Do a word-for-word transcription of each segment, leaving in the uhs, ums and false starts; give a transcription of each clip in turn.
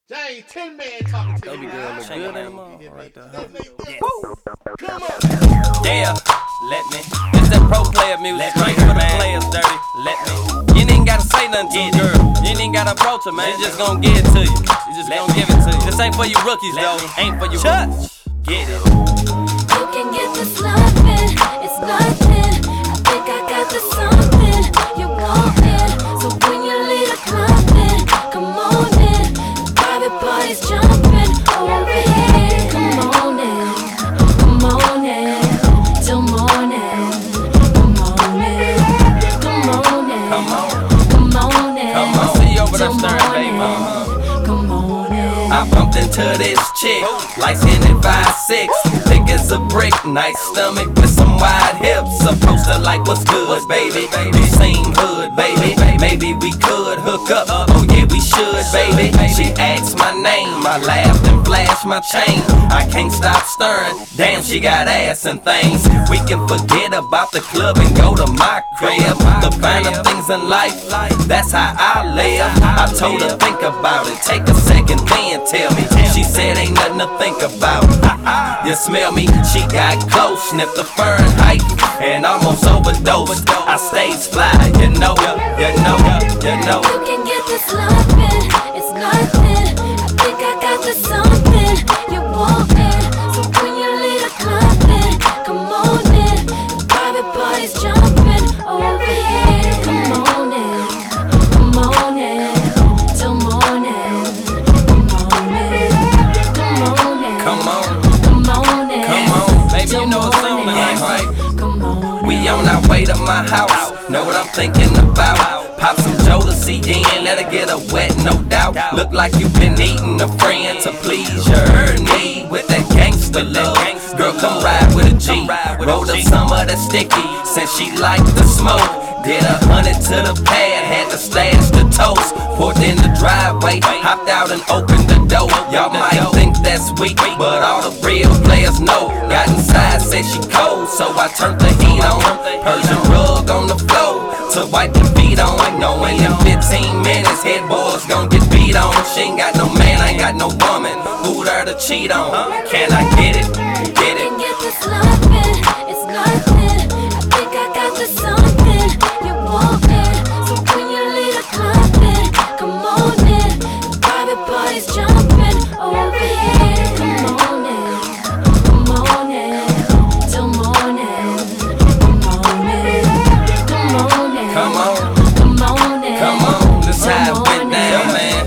James, ten man talking to Baby you. girl look good in the mall right there. Yes. Come on. Yeah, let me. It's that pro player music, straight for the players dirty. Let me. You ain't even gotta say nothing to the girl. You ain't even gotta approach her, man. She just gonna give it to you. She just gonna give it to you. This ain't for you rookies, though. Ain't for you rookies. Get it. You can get this loving, it's nothing. I think I got the something you want it. So when you leave the club, then come on in. Private parties jumping over here. Come on in, come on in, till morning. Come on in, come on in, Come on. come on in. Come on. See you over there, till stern, baby. morning. Come on in. I bumped into this chick, light skin at five six, thick as a brick, nice stomach with some wide hips. Approached her like, what's good, baby? You seem hood, baby. Maybe we could hook up. Oh yeah, we should, baby. She asked my name, I laughed and flashed my chain. I can't stop stirring. Damn, she got ass and things. We can forget about the club and go to my crib. The finer things in life, that's how I live. I told her think about it, take a second, then tell me. She said ain't nothing to think about. You smell me? She got close, sniffed the Fahrenheit, and almost overdosed. I stayed fly, you know, you know, you know. You can get this loving, it's nothing. I think I got the something you want it. So when you leave the club, then come on in. Private parties jumping over here. Come on in, come on in, till morning. Come on in, come on in, Come on, come on in, come on, baby, till you know it's on morning. tonight, right? Come on in. We on our way to my house, know what I'm thinking about. Pop some Jodeci in, let her get her wet, no doubt. Look like you've been eating a friend to please your need with that gangster love. Girl, come ride with a G, roll up some of that sticky, since she liked the smoke. Did a hundred to the pad, had to stash the toast. Poured in the driveway, hopped out and opened the door. Y'all might think that's weak, but all the real players know. Got inside, said she cold, so I turned the heat on. Persian rug on the floor to wipe your feet on. Knowing in fifteen minutes, head boys gon' get beat on. She ain't got no man, I ain't got no woman. Who there to cheat on? Can I get it? Get it? Can get this loving, it's nothing. I think I got the something you want it. So when you leave the club, then come on in. Private parties jumping over here. Come on in, come on in, till morning. Come on in, come on in, Come on, come on in, come on, this how it went down, man.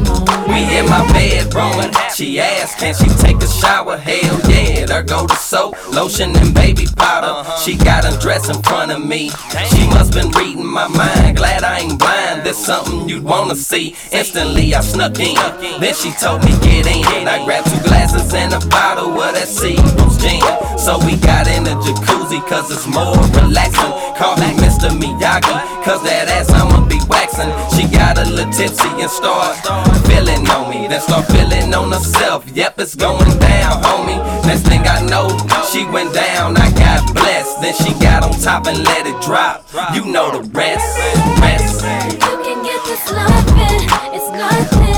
We in my bedroom, she asked, can she take a shower? Hell yeah, there go the soap, lotion and baby powder. She got undressed in front of me, she must been reading my mind. Glad I ain't blind, this something you'd wanna see. Instantly I snuck in, then she told me get in. I grabbed two glasses and a bottle of that Seagram's gin. So we got in the jacuzzi cause it's more relaxing. Call me Mister Miyagi, cause that ass I'ma be waxing. She got a little tipsy and start feeling on me, then start feeling on herself. Yep, it's going down, homie. Next thing I know, she went down, I got blessed. Then she got on top and let it drop. You know the rest, rest. You can get this loving, it's nothing.